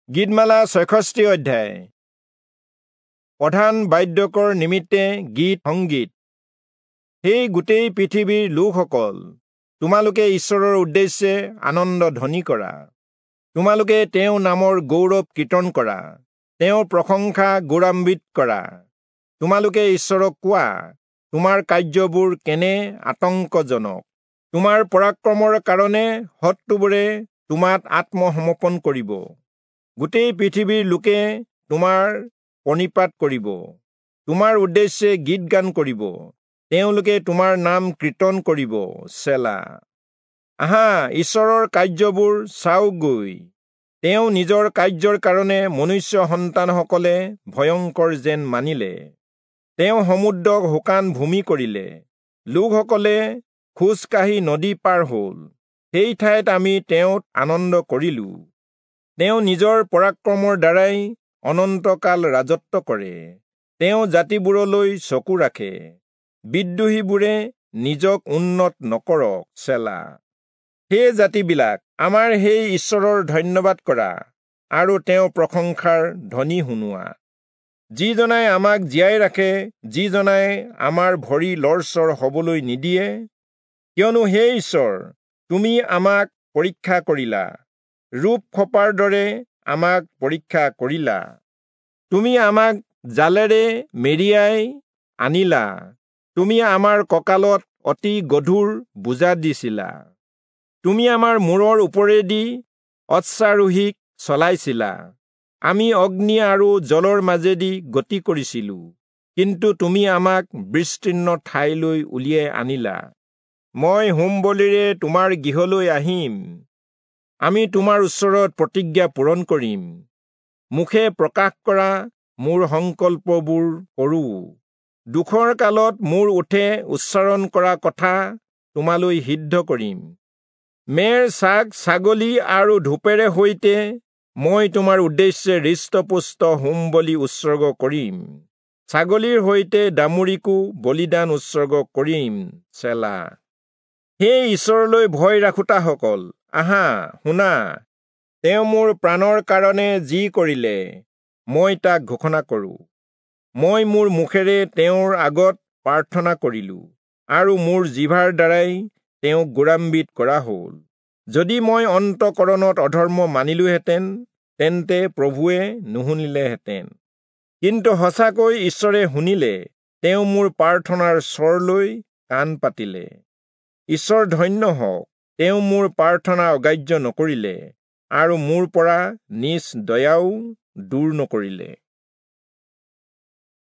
গীতমালা ৬৬ অধ্যায়। প্ৰধান বাদ্যকৰ নিমিত্তে গীত সংগীত। সেই গোটেই পৃথিৱীৰ লোকসকল, তোমালোকে ঈশ্বৰৰ উদ্দেশ্যে আনন্দ ধ্বনি কৰা। তোমালোকে তেওঁৰ নামৰ গৌৰৱ কীৰ্তন কৰা, তেওঁৰ প্ৰশংসা গৌৰৱান্বিত কৰা। তোমালোকে ঈশ্বৰক কোৱা, তোমাৰ কাৰ্যবোৰ কেনে আতংকজনক। তোমাৰ পৰাক্ৰমৰ কাৰণে শত্ৰুবোৰে তোমাক আত্মসমৰ্পণ কৰিব। গোটেই পৃথিৱীৰ লোকে তোমাৰ প্ৰণিপাত কৰিব। তোমাৰ উদ্দেশ্যে গীত গান কৰিব। তেওঁলোকে তোমাৰ নাম কীৰ্তন কৰিব। চেলা। আহা, ঈশ্বৰৰ কাৰ্যবোৰ চাওকগৈ। তেওঁ নিজৰ কাৰ্যৰ কাৰণে মনুষ্য সন্তানসকলে ভয়ংকৰ যেন মানিলে। তেওঁ সমুদ্ৰক শুকান ভূমি কৰিলে। লোকসকলে খোজকাঢ়ি নদী পাৰ হ'ল। সেই ঠাইত আমি তেওঁত আনন্দ কৰিলোঁ। তেওঁ নিজৰ পৰাক্ৰমৰ দ্বাৰাই অনন্তকাল ৰাজত্ব কৰে। তেওঁ জাতিবোৰলৈ চকু ৰাখে। বিদ্ৰোহীবোৰে নিজক উন্নত নকৰক। চেলা। হে জাতিবিলাক, আমাৰ সেই ঈশ্বৰৰ ধন্যবাদ কৰা আৰু তেওঁৰ প্ৰশংসাৰ ধ্বনি শুনোৱা। যিজনাই আমাক জীয়াই ৰাখে, যিজনাই আমাৰ ভৰি লৰচৰ হ'বলৈ নিদিয়ে। কিয়নো হে ঈশ্বৰ, তুমি আমাক পৰীক্ষা কৰিলা, ৰূপ খপাৰ দৰে আমাক পৰীক্ষা কৰিলা। তুমি আমাক জালেৰে মেৰিয়াই আনিলা। তুমি আমাৰ কঁকালত অতি গধুৰ বোজা দিছিলা। তুমি আমাৰ মূৰৰ ওপৰেদি অশ্বাৰোহীক চলাইছিলা। আমি অগ্নি আৰু জলৰ মাজেদি গতি কৰিছিলোঁ, কিন্তু তুমি আমাক বিস্তীৰ্ণ ঠাইলৈ উলিয়াই আনিলা। মই হোম বলিৰে তোমাৰ গৃহলৈ আহিম। আমি তোমাৰ ওচৰত প্ৰতিজ্ঞা পূৰণ কৰিম। মুখে প্ৰকাশ কৰা মোৰ সংকল্পবোৰ কৰোঁ। দুখৰ কালত মোৰ ওঠে উচ্চাৰণ কৰা কথা তোমালৈ সিদ্ধ কৰিম। মেৰ চাক, ছাগলী আৰু ধূপেৰে সৈতে মই তোমাৰ উদ্দেশ্যে হৃষ্টপুষ্ট হোম বলি উৎসৰ্গ কৰিম। ছাগলীৰ সৈতে দামুৰিকো বলিদান উৎসৰ্গ কৰিম। চেলা। সেই ঈশ্বৰলৈ ভয় ৰাখোতাসকল, আহা শুনা। তেওঁ মোৰ প্ৰাণৰ কাৰণে যি কৰিলে, মই তাক ঘোষণা কৰোঁ। মই মোৰ মুখেৰে তেওঁৰ আগত প্ৰাৰ্থনা কৰিলোঁ, আৰু মোৰ জিভাৰ দ্বাৰাই তেওঁক গৌৰৱান্বিত কৰা হ'ল। যদি মই অন্তঃকৰণত অধৰ্ম মানিলোহেঁতেন, তেন্তে প্ৰভুৱে নুশুনিলেহেঁতেন। কিন্তু সঁচাকৈ ঈশ্বৰে শুনিলে। তেওঁ মোৰ প্ৰাৰ্থনাৰ স্বৰলৈ কাণ পাতিলে। ঈশ্বৰ ধন্য হওক, তেওঁ মোৰ প্ৰাৰ্থনা অগ্ৰাহ্য নকৰিলে আৰু মোৰ পৰা নিজ দয়াও দূৰ নকৰিলে।